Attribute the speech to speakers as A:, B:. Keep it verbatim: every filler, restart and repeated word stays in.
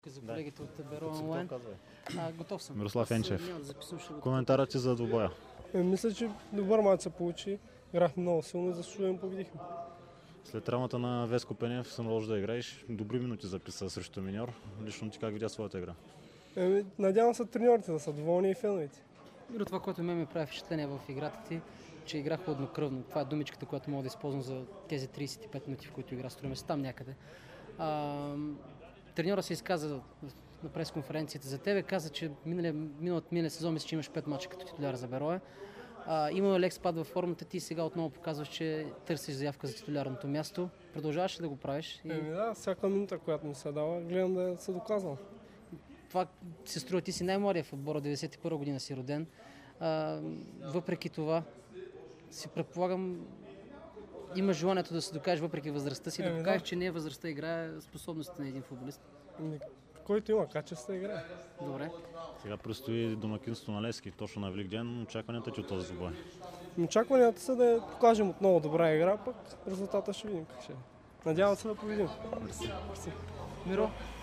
A: За колегите от Беро онлайн. А, готов съм.
B: Мирослав Енчев.
A: Няма да записвам, ще го...
B: Коментарът ти за двубоя?
C: Е, мисля, че добър мач се получи. Играхме много силно и заслужено победихме.
B: След травмата на Веско Пенев се наложи да играеш. Добри минути записа срещу Миньор. Лично ти как видя своята игра?
C: Е, надявам се треньорите да са доволни и феновете.
A: Миро, това, което ме ми прави впечатление в играта ти, че играх хладнокръвно. Това е думичката, която мога да използвам за тези трийсет и пет минути, в които игра. Струваме се там някъде. А, треньора се изказа на пресконференцията за тебе. Каза, че миналия, миналът миналия сезон мисля, че имаш пет мача като титуляр за Берое. А, има лек спад във формата ти, сега отново показваш, че търсиш заявка за титулярното място. Продължаваш ли да го правиш? И...
C: Еми да, всяка минута, която ми се дава, гледам да се доказвам.
A: Това се струва, ти си най-младия в отбора, деветдесет и първа година си роден. А, въпреки това, си предполагам, има желанието да се докажеш въпреки възрастта си, да
C: Еми,
A: покажеш,
C: да.
A: че не е възрастта играе способностите на един футболист.
C: Еми, който има качество, играе.
A: Добре.
B: Сега предстои домакинство на Левски, точно на Великден. Очакванията ти от този двубой?
C: Очакванията са да покажем отново добра игра, пък резултата ще видим как ще е. Надявам се да победим.
B: Мерси.
C: Мерси.
A: Миро,